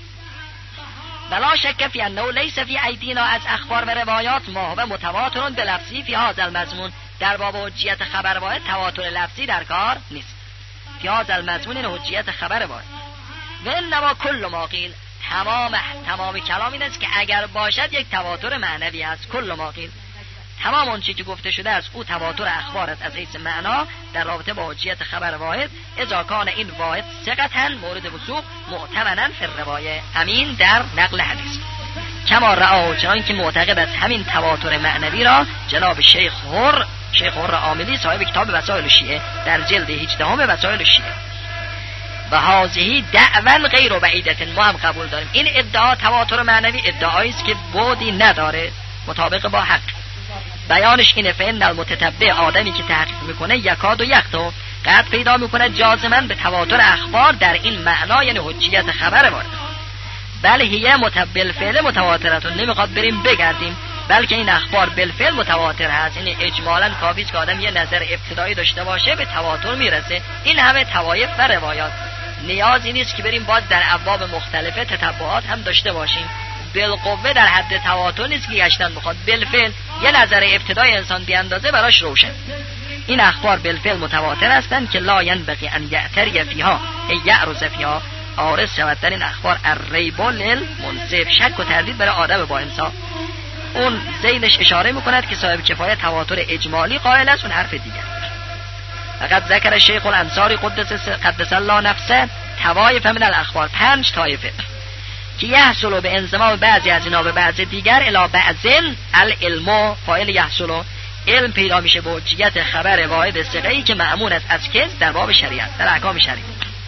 ولا شک فی انه لیس فی ایدینا از اخبار و روایات ما هو متواتر بلفظی فی هذا المضمون. در باب حجیت خبر واحد تواتر لفظی در کار نیست. فی هذا المضمون این حجیت خبر واحد. و انما کل ما قیل، تمام کلام این است که اگر باشد یک تواتر معنوی است. کل ما قیل، تمام اون چیزی که گفته شده است او تواتر اخبار است از حیث معنا در رابطه با حجیت خبر واحد. اذا کان این واحد ثقةً مورد وثوق معتمدا فی الروایه، امین در نقل حدیث. کما رأى، چنان که معتقد است همین تواتر معنوی را جناب شیخ حر عاملی صاحب کتاب وسائل الشیعه در جلد 18 وسائل الشیعه. و هذه دعوا غیر بعیدة، ما هم قبول داریم این ادعا تواتر معنوی ادعایی است که بعدی نداره، مطابق با حق. بیانش اینه فإن المتتبع، آدمی که تحقیق میکنه یکاد و یخطئ، قد پیدا میکنه جازما به تواتر اخبار در این معنا، یعنی حجیت خبر وارد. بله هی بالفعل متواترتون، نمیخواد بریم بگردیم، بلکه این اخبار بالفعل متواتر هست. این اجمالاً کافی است که آدم یه نظر ابتدایی داشته باشه به تواتر میرسه. این همه توایف و روایات، نیازی نیست که بریم باز در ابواب مختلفه تتبعات هم داشته باشیم. بالقوه در حد تواتر نیست که گشتن بخواد، بالفعل یه نظر ابتدای انسان بیاندازه براش روشن. این اخبار بالفعل متواتر هستند که لا ينبغي ان یعتری فیها ای یعرض فیها، عارض شود در این اخبار الریب للمنصف، شک و تردید برای آدم با انصاف. اون زیدش اشاره میکند که صاحب کفایت تواتر اجمالی قائل است. اون حرف دیگر. فقط ذکر شیخ الانصاری قدس الله نفسه توایف من الاخبار، 5 طایفه که یحصل به انضمام بعضی از اینا به بعض دیگر الی بعضن العلم، فاعل یحصل، علم پیدا میشه به حجیت خبر واحد ثقه‌ای که مأمون است از کذب در باب شریعت، در احکام شریعت.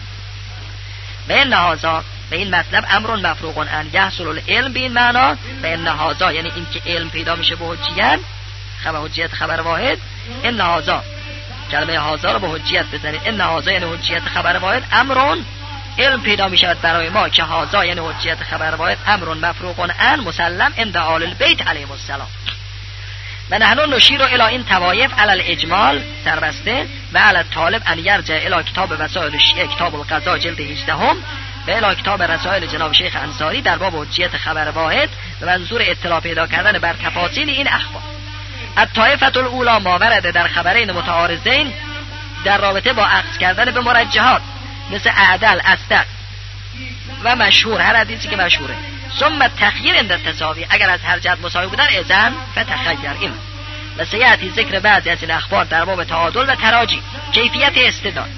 و این هذا، به این مطلب امر مفروغ ان یحصل العلم به این معنا. و این هذا یعنی این که علم پیدا میشه به حجیت خبر واحد. این هذا، کلمه هذا رو به حجیت بزنید. این هذا یعنی حجیت خبر واحد، امر علم پیدا می شود برای ما که هذا یعنی حجیت خبر واحد، امر مفروغ ان مسلم عند آل البیت علیهم السلام. و نحن نشیر الی این توایف علی الاجمال سربسته و علی الطالب ان یرجع الی کتاب وسائل الشیعه کتاب القضاء جلد 18 و الی کتاب رسائل جناب شیخ انصاری در باب حجیت خبر واحد به منظور اطلاع پیدا کردن بر تفاصیل این اخبار. الطائفه الاولی ما ورد در خبرین متعارضین در رابطه با عکس کردن به مرجحات مثل اعدل، اصدق و مشهور، هر حدیثی که مشهوره. ثم تخییر عند التساوی، اگر از هر جهت مساوی بودن اذن فتخیر. این و سیاتی ذکر بعضی از این اخبار در باب تعادل و تراجی، کیفیت استدلال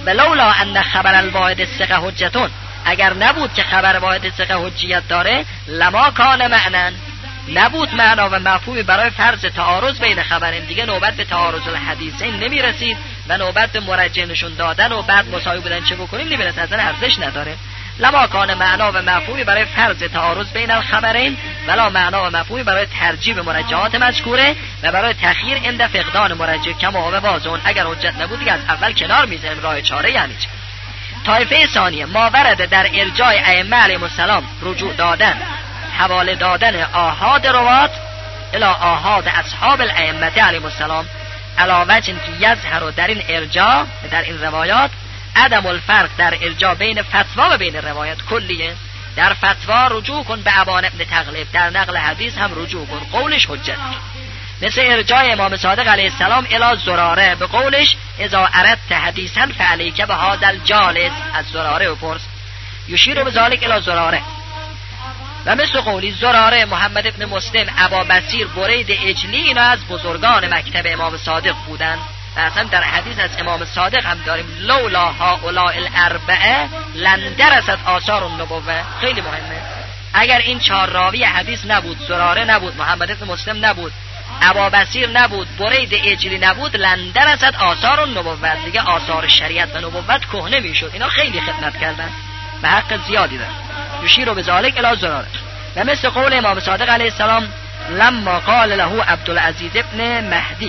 ولولا ان خبر الواحد الثقه حجتون، اگر نبود که خبر واحد ثقه حجیت داره، لما کان معنن، نبود معنا و مفهومی برای فرض تعارض بین خبرین، دیگه نوبت به تعارض الحدیثین نمی رسید و نوبت به مرجح نشون دادن و بعد مساوی بودن چه بکنیم نمی رسید، اصلا ارزش نداره. لما کان معنا و مفهومی برای فرض تعارض بین الخبرین، ولا معنا و مفهومی برای ترجیح مرجحات مذکوره و برای تأخیر عند فقدان مرجح، کما هو واضح. اگر حجت نبود دیگه از اول کنار میذاریم، راه چاره یعنی چه؟ طایفه ثانیه، ما ورد در ارجاع ائمه علیهم السلام، رجوع دادن، حواله دادن آحاد روات الی آحاد اصحاب الائمه علیهم السلام، علاوه که یظهر در این ارجاع، در این روایات، عدم الفرق در ارجاع بین فتوا و بین روایت کلیه. در فتوا رجوع کن به ابان ابن تغلب، در نقل حدیث هم رجوع کن، قولش حجت. مثل ارجاع امام صادق علیه السلام الی زراره به قولش اذا اردت حدیثا فعلیک به هذا الجالس، از زراره بپرس، یشیر به ذلک الی زراره. و مثل قولی زراره، محمد ابن مسلم، ابا بصیر، برید اجلی، اینا از بزرگان مکتب امام صادق بودن. و اصلا در حدیث از امام صادق هم داریم لولا هؤلاء الاربعه لندرست آثار النبوه. خیلی مهمه، اگر این 4 راوی حدیث نبود، زراره نبود، محمد ابن مسلم نبود، ابا بصیر نبود، برید اجلی نبود، لندرست آثار النبوه، دیگه آثار شریعت و نبوت کهنه میشد. اینا خیلی خدمت کردن و حق زیادی دارن. یشیر به ذلک الی زراره. و مثل قول امام صادق علیه السلام لما قال له عبدالعزیز ابن مهدی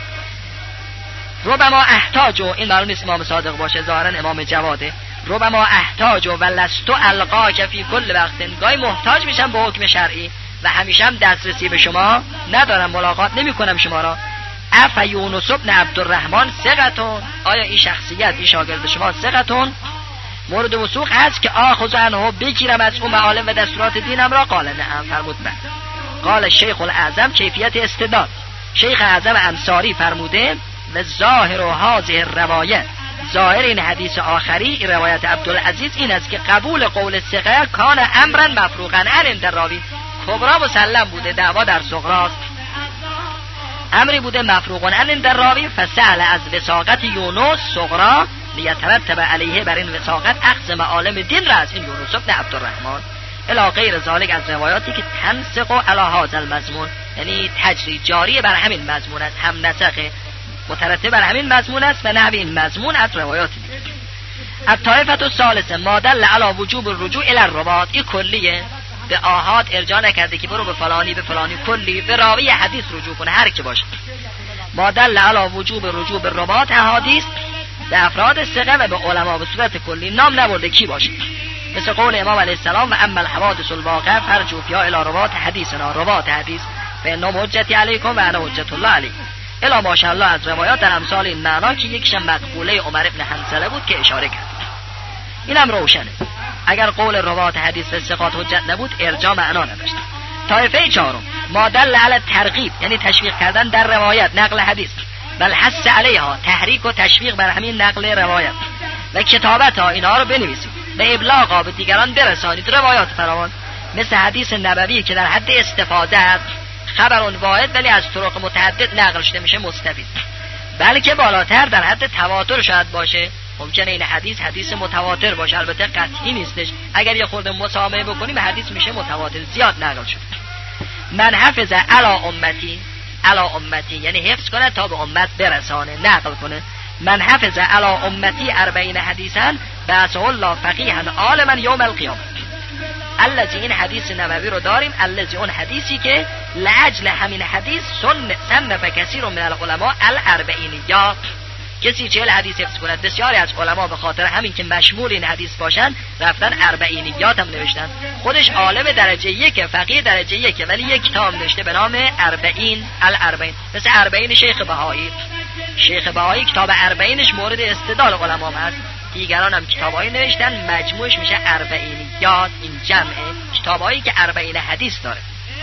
ربما احتاج، این معلوم نیست امام صادق باشه، ظاهرا امام جواده، ربما احتاج و لست القاک فی کل وقت، گاهی محتاج میشم به حکم شرعی و همیشه هم دسترسی به شما ندارم، ملاقات نمی کنم شما را. اف یونس ابن عبدالرحمن ثقتون، آیا این شخصیت، این شاگرد شما ثقتون، مورد وثوق هست که آخذ عنه، بگیرم از اون معالم و دستورات دینم را؟ قال نعم، فرمود بله. قال شیخ الاعظم کیفیت استدلال، شیخ اعظم انصاری فرموده و ظاهر و هذه روایت، ظاهر این حدیث آخری روایت عبدالعزیز این است که قبول قول ثقه کان امرا مفروغا عند الراوی، کبرا مسلم بوده، دعوا در صغراست، امری بوده مفروغا عند الراوی، فسأل از وثاقت یونس صغرا لیترتب علیه، بر این وثاقت اخذ معالم دین را از این یونس ابن عبدالرحمن، الی غیر ذالک، از روایاتی که تنسق علی هذا المضمون، یعنی تجری جاری بر همین مضمون است، هم نسخه مترتب بر همین مضمون است و نحو این مضمون از روایات دیگه. الطائفه الثالثه ما دل علی وجوب الرجوع الی الرباط، این کلیه، به آحاد ارجاع نکرده که برو به فلانی به فلانی، کلی به راوی حدیث رجوع کنه هر کی باشه. ما دل علی وجوب الرجوع بالرباط احادیث به افراد ثقه و به علما به صورت کلی، نام نبرده کی باشه، مثل قول امام علیه السلام و اما الحوادث الواقعه فرجوا فیها الی رباط حدیثنا، رباط حدیث فانهم حجتی علیکم و انا حجت الله علیکم، الا ماشاءالله از روایات در امثال این معنا که یکیش مقبوله عمر ابن حنظله بود که اشاره کرد. اینم روشنه، اگر قول روات حدیث و ثقات حجت نبود ارجاع معنا نداشت. طایفه چهارم ما دل علی ترغیب، یعنی تشویق کردن در روایت نقل حدیث، بل حث علیها، تحریک و تشویق بر همین نقل روایت و کتابت ها، اینها رو بنویسید و ابلاغ به دیگران برسانید. روایات فراوان مثل حدیث نبوی که در حد استفاده است، خبر واحد ولی از طرق متعدد نقل شده میشه مستفید، بلکه بالاتر در حد تواتر شاید باشه، ممکنه این حدیث متواتر باشه، البته قطعی نیستش، اگر یه خورده مسامحه بکنیم حدیث میشه متواتر، زیاد نقل شده. من حفظ علی امتی یعنی حفظ کنه تا به امت برسانه، نقل کنه. من حفظ علی امتی 40 حدیثا بعثه الله فقیها عالما یوم القیامه. الذی، این حدیث نبوی رو داریم، الذی اون حدیثی که لاجل همین حدیث صنف کثیر من العلماء الاربعینیات، کسی 40 حدیث حفظ کند، بسیاری از علما به خاطر همین که مشمول این حدیث باشن رفتن اربعینیات هم نوشتن. خودش عالم درجه 1، فقیه درجه 1، ولی یک کتاب نوشته به نام الاربعین، مثل اربعین شیخ بهایی. شیخ بهایی کتاب اربعینش مورد استدلال علما هست، دیگران هم کتابایی نوشتن، مجموعش میشه اربعینیات. این جمعه کتابایی که 40 حدیث داره.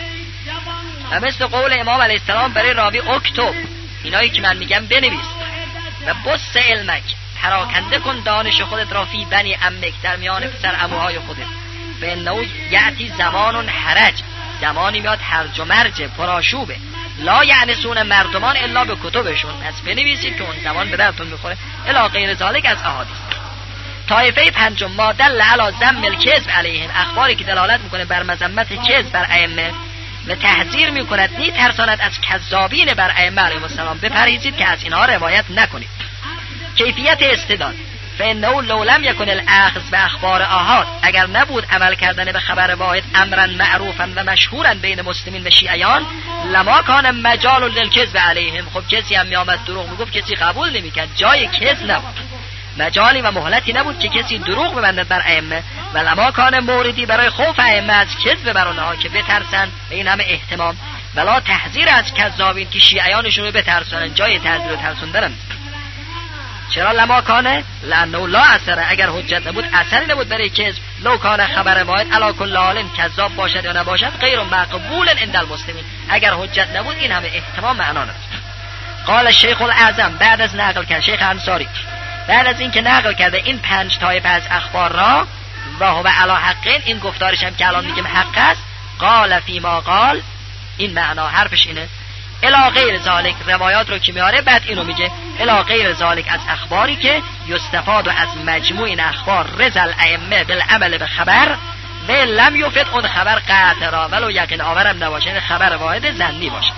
و مثل قول امام علیه السلام برای راوی اکتب، اینایی که من میگم بنویس، و بس علمک، پراکنده کن دانش خودت را، فی بنی عمک، در میان پسر عموهای خودت. فانه یأتی زمان حرج، زمانی میاد هرج و مرج، پرآشوبه، لا یعنسون مردمان الا به کتبشون، پس بنویسید که اون زمان به درتون میخوره. الی غیر ذالک از احادیث. طایفه پنجم ما دل علی ذم الکذب علیهم، اخباری که دلالت میکنه بر مذمت کذب بر ائمه و تحذیر میکند میترساند از کذابین بر ائمه علیهم السلام، بپرهیزید که از اینها روایت نکنید. کیفیت استدلال فانه لو لم یکن الاخذ به اخبار آحاد، اگر نبود عمل کردن به خبر واحد امرا معروفا و مشهورا بین مسلمین و شیعیان، لما کان مجال للکذب علیهم، خب کسی هم میامد دروغ میگفت کسی قبول نمیکرد، جای کذب نبود، مجالی و مهلتی نبود که کسی دروغ ببندد بر ائمه، و لما کان موردی برای خوف ائمه از کذب بر اونها که بترسن، به این همه اهتمام، ولا تحذیر از کذابین که شیعیانشون رو بترسونن، جای تحذیر و ترسوندن. چرا لما کانه؟ لانه لا اثر، اگر حجت نبود اثری نبود برای کذب. لو کان خبر واحد علی کل حال، کذاب باشد یا نباشد، غیر مقبول عند المسلمین، اگر حجت نبود این همه احتمام معنا نداره. قال شیخ الاعظم، بعد از نقل کرد شیخ انصاری، بعد از این که نقل کرده این 5 طایفه از اخبار را و هو علی حقین، این گفتارش هم که الان میگیم حق است، قال فیما قال، این معنا حرفش اینه، الی غیر ذالک، روایات رو که میاره بعد اینو میگه الی غیر ذالک از اخباری که یستفاد از مجموع این اخبار رزل ائمه بالعمل به خبر و لم یفید اون خبر قطع را ولو یقین آورم نباشه، خبر واحد ظنی باشه.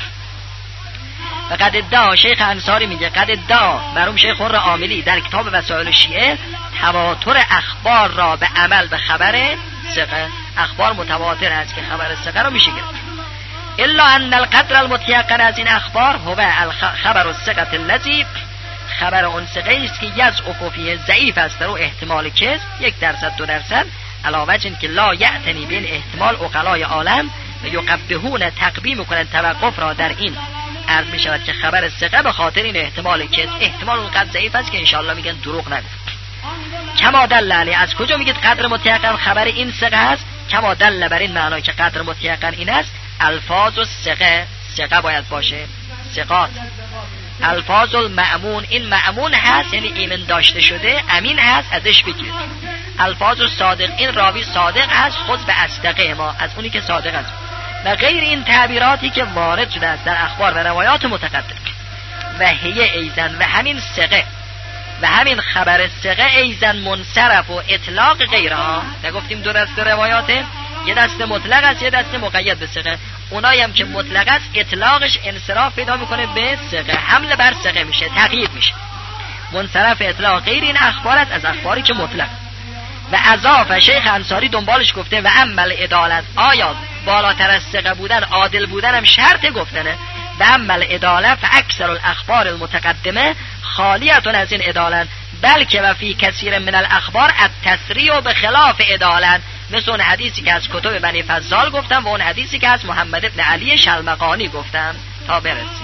و قد ادعا، شیخ انصاری میگه قد ادعا مرحوم شیخ حر عاملی در کتاب وسائل شیعه تواتر اخبار را به عمل به خبر ثقه، اخبار متواتر است که خبر ثقه رو میشه گرفت. الا ان القدر المتيقن از این اخبار هو خبر الثقه الذي، خبر اون ثقه است که یضعف فیه، ضعیف است در او احتمال کذب 1% 2%، علاوه بر که لا یعتنی بین احتمال عقلای عالم و یقبحون، تقبیح میکنن توقف را در این، عرض میشود که خبر ثقه به خاطر این احتمال کذب، احتمال اونقدر ضعیف است که انشاءالله میگن دروغ نگفت. کما دل علی، از کجا میگید قدر متيقن خبر این ثقه است؟ کما دل بر این معنی که قدر متيقن این است، الفاظ الثقه، ثقه باید باشه، ثقات، الفاظ المأمون، این مأمون هست یعنی ایمن داشته شده، امین هست ازش بگیرید. الفاظ الصادق، این راوی صادق هست، خود به اصدقه ما، از اونی که صادق است، و غیر این تعبیراتی که وارد شده است در اخبار و روایات متقدم. و هی ایزن، و همین ثقه و همین خبر ثقه ایزن منصرف و اطلاق غیرها، نگفتیم دو دسته روایاته، یه دسته مطلق است یه دسته مقید به ثقه، اونایی هم که مطلق است اطلاقش انصراف پیدا میکنه به ثقه، حمله بر ثقه میشه، تقیید میشه. منصرف اطلاق غیر این اخبار است از اخباری که مطلق. و اضاف شیخ انصاری دنبالش گفته و عمل عدالت، آیا بالاتر از ثقه بودن عادل بودن هم شرط گفتنه؟ و عمل عدالت فاکثر الاخبار المتقدمه خالیتون از این عدالت، بلکه و فی کثیر من الاخبار التسریع به خلاف عدالت، مثل اون حدیثی که از کتب بنی فضال گفتم و اون حدیثی که از محمد ابن علی شلمقانی گفتم تا برس.